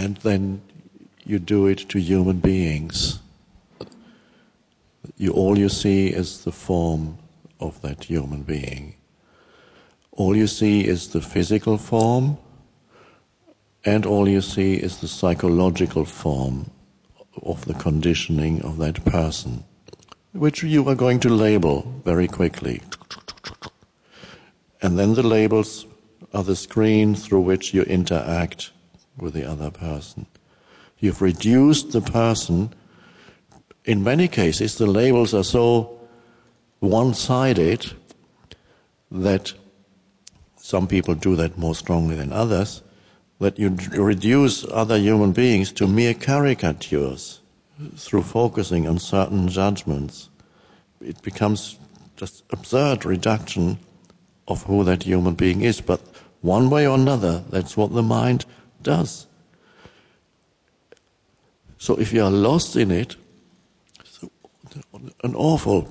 and then you do it to human beings. All you see is the form of that human being. All you see is the physical form, and all you see is the psychological form of the conditioning of that person, which you are going to label very quickly. And then the labels are the screen through which you interact with the other person. You've reduced the person. In many cases, the labels are so one-sided that some people do that more strongly than others, that you reduce other human beings to mere caricatures through focusing on certain judgments. It becomes just absurd reduction of who that human being is. But one way or another, that's what the mind does. So if you are lost in it, an awful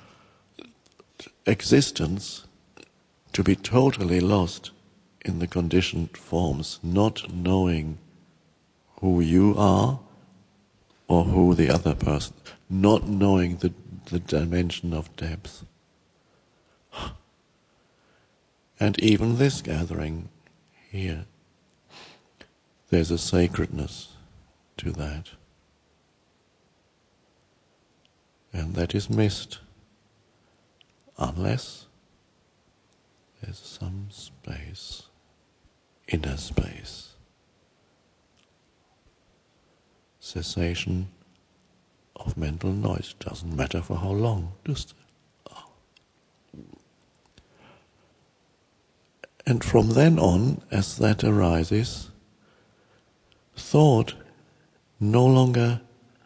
existence to be totally lost in the conditioned forms, not knowing who you are or who the other person, not knowing the dimension of depth. And even this gathering here, there's a sacredness to that. And that is missed unless there's some space, inner space, cessation of mental noise. Doesn't matter for how long, just and from then on, as that arises, thought no longer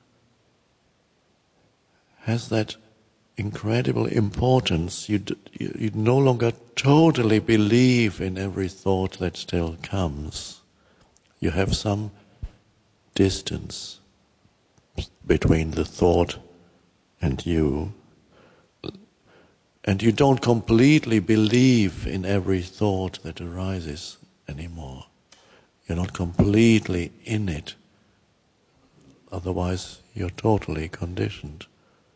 has that incredible importance. You no longer totally believe in every thought that still comes. You have some distance between the thought and you. And you don't completely believe in every thought that arises anymore. You're not completely in it. Otherwise, you're totally conditioned.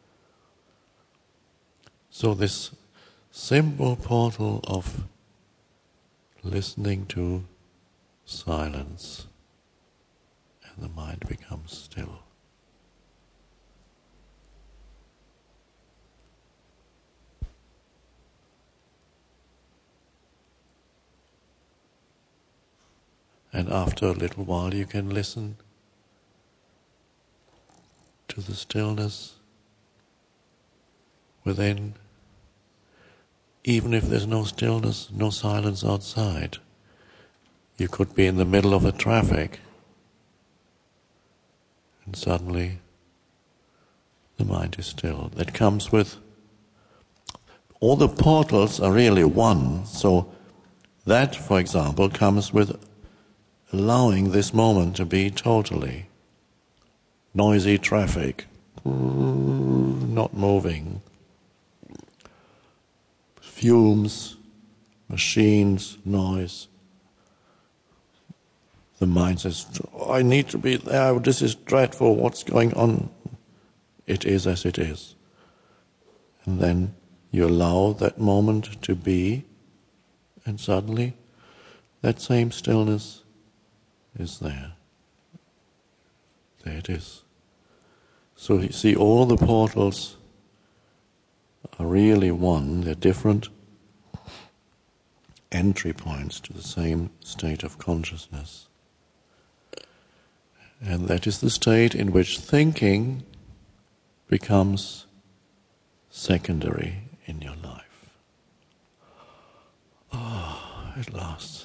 So this simple portal of listening to silence, and the mind becomes still. And after a little while you can listen to the stillness within, even if there's no stillness, no silence outside. You could be in the middle of a traffic and suddenly the mind is still. That comes with, all the portals are really one, so that, for example, comes with allowing this moment to be totally noisy traffic, not moving, fumes, machines, noise. The mind says, I need to be there, this is dreadful, what's going on? It is as it is. And then you allow that moment to be, and suddenly that same stillness is there. There it is. So you see, all the portals are really one. They're different entry points to the same state of consciousness. And that is the state in which thinking becomes secondary in your life. At last.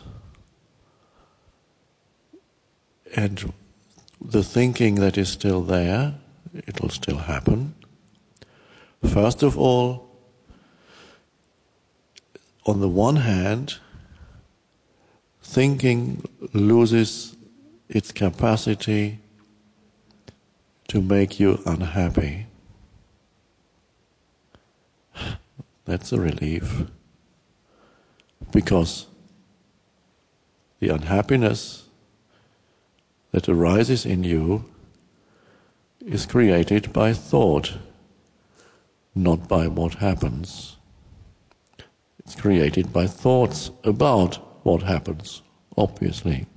And the thinking that is still there, it'll still happen. First of all, on the one hand, thinking loses its capacity to make you unhappy. That's a relief. Because the unhappiness that arises in you is created by thought, not by what happens. It's created by thoughts about what happens, obviously.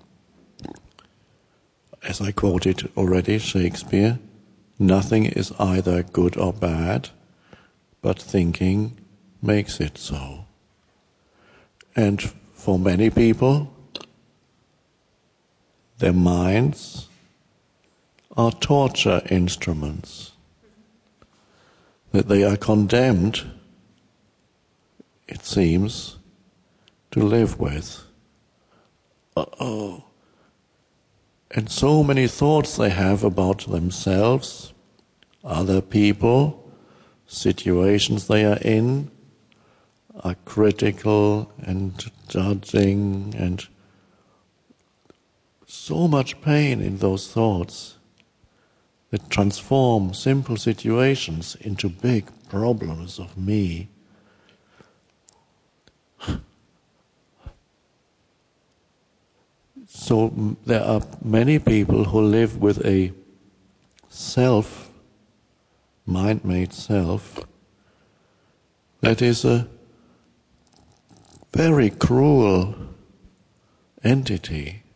As I quoted already, Shakespeare, nothing is either good or bad, but thinking makes it so. And for many people, their minds are torture instruments, that they are condemned, it seems, to live with. And so many thoughts they have about themselves, other people, situations they are in, are critical and judging, and so much pain in those thoughts that transform simple situations into big problems of me. So there are many people who live with a self, mind-made self, that is a very cruel entity.